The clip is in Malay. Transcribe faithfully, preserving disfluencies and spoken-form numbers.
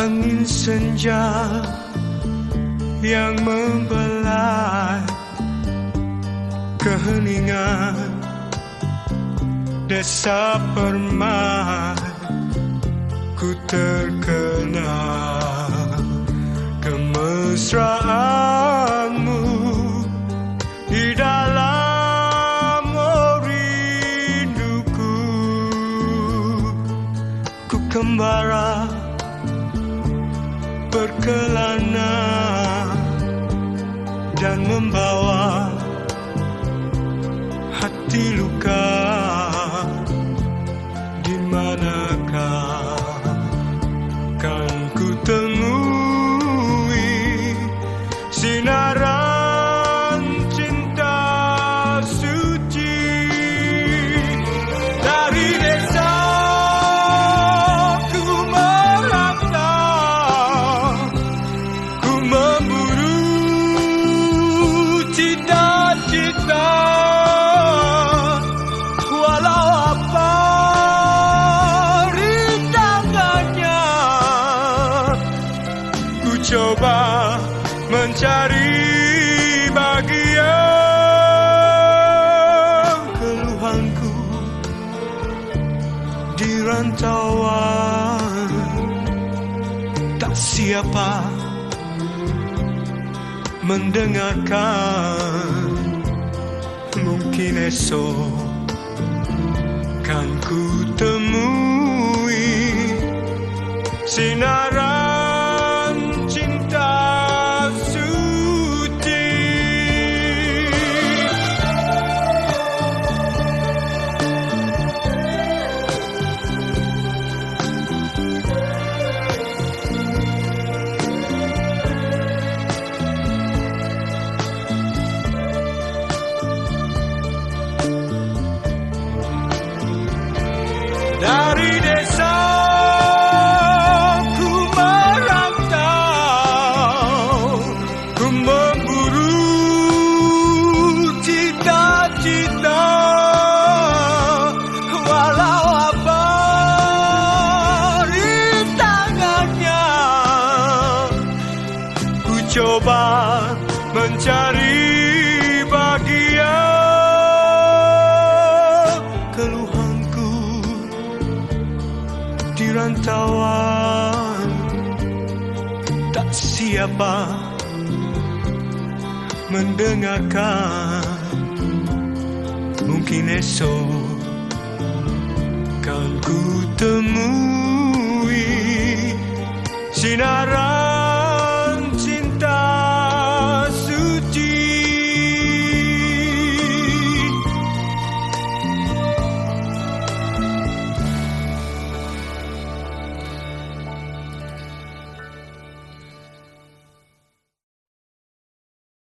angin senja yang membelai keheningan desa permai. Ku terkenal kemesraanmu di dalam rinduku. Ku kembara berkelana dan membawa hati luka. Di manakah kan ku temui sinaran cinta suci dari desa ku merantau, ku memburu cita-cita. Walau apa rintangannya, ku coba mencari bahagia. Keluhanku di rantauan, tak siapa mendengarkan. Mungkin esok kan ku temui sinaran cinta suci. Dari desa ku merantau, ku memburu cita-cita. Walau apa rintangannya, ku coba mencari bahagia. Keluhanku di rantauan, tak siapa mendengarkan. Mungkin esok kan ku temui sinaran